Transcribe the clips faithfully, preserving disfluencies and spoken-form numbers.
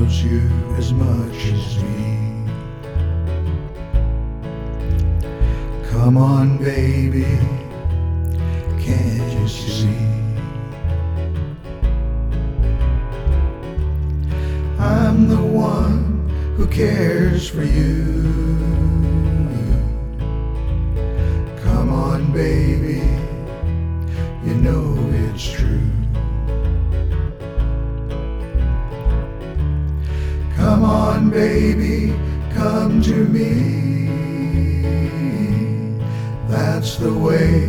loves you as much as me. Come on, baby, can't you see? I'm the one who cares for you. Come on, baby, you know it's true. Come on, baby, come to me. That's the way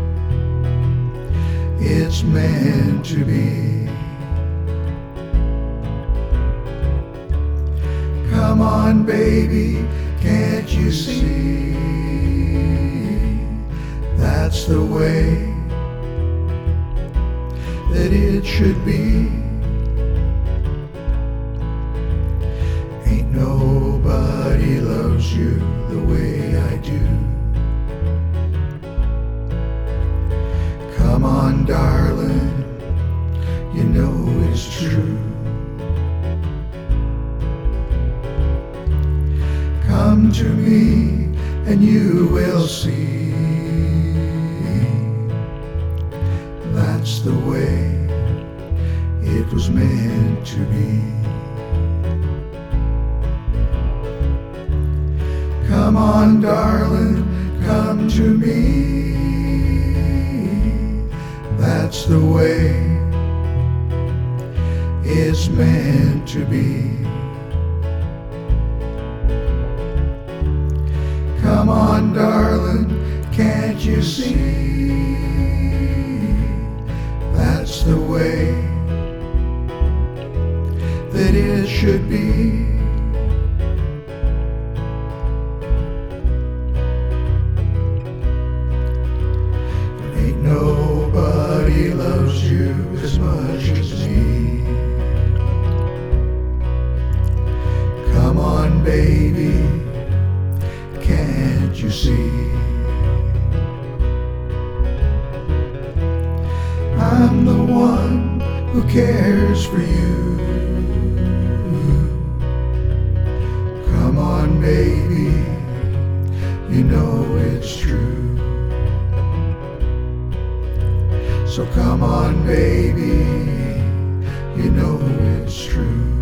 it's meant to be. Come on, baby, can't you see? That's the way that it should be. Ain't nobody loves you the way I do. Come on, darling, you know it's true. Come to me and you will see. That's the way it was meant to be. Come on, darling, come to me. That's the way it's meant to be. Come on, darling, can't you see? That's the way that it should be. Ain't nobody loves you as much as me. Come on, baby, can't you see? I'm the one who cares for you. Come on, baby, you know it's true. So come on, baby, you know it's true.